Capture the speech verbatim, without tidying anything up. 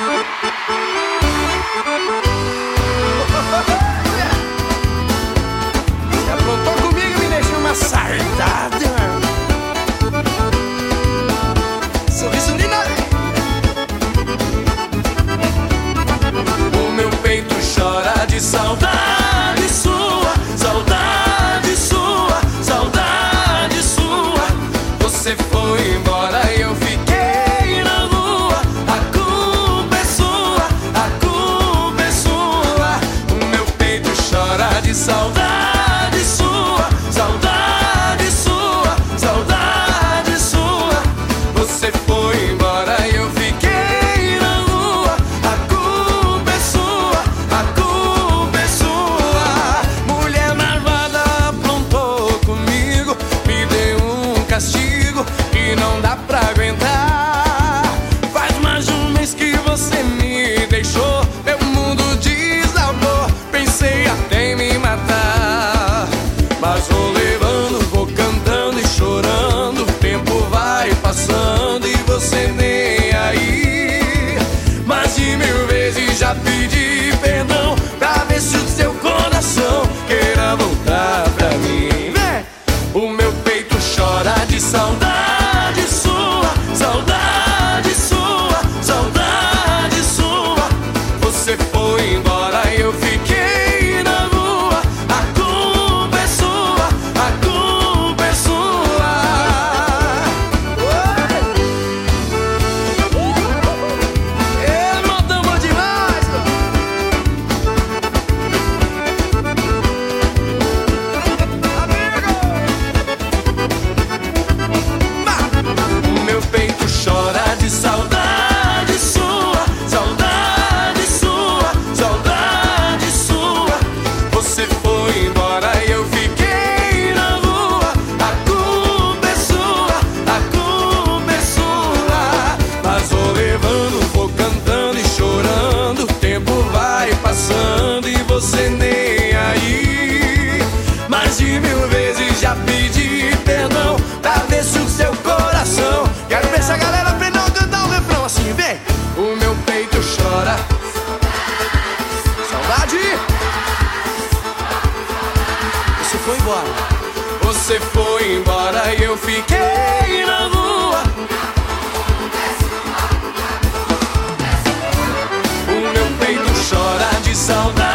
Você aprontou comigo e me deixou uma sardada. Sorriso lindo. O meu peito chora de saudade sua, saudade sua, saudade sua. Você foi embora e eu fiquei na rua. A culpa é sua, a culpa é sua. O meu peito chora de saudade sua, saudade sua, saudade sua. Você foi embora e eu fiquei na rua. A culpa é sua, a culpa é sua. Mulher malvada aprontou comigo, me deu um castigo que não dá pra aguentar. Faz mais de um mês que você me deixou, meu mundo desabou, pensei até em me matar. Mas vou levando, vou cantando e chorando, o tempo vai passando e você nem aí. Mais de mil vezes já pedi perdão, pra ver se o seu coração queira voltar pra mim. Vem! O meu peito chora de saudade sua, saudade sua, saudade sua. Você foi embora e eu fiquei na rua. A culpa é sua, a culpa é sua. É, modão bom demais. O meu peito chora de saudade sua, saudade sua, saudade sua. Você foi embora e eu fiquei na rua. A culpa é sua, a culpa é sua. Mas vou levando, vou cantando e chorando, o tempo vai passando e você nem aí. Mais de mil vezes já pedi perdão, pra ver se o seu coração. Quero ver se a galera aprendeu a cantar o refrão assim, vem! O meu peito chora. Saudade! Você foi embora. Você foi embora e eu fiquei na rua. O meu peito chora de saudade.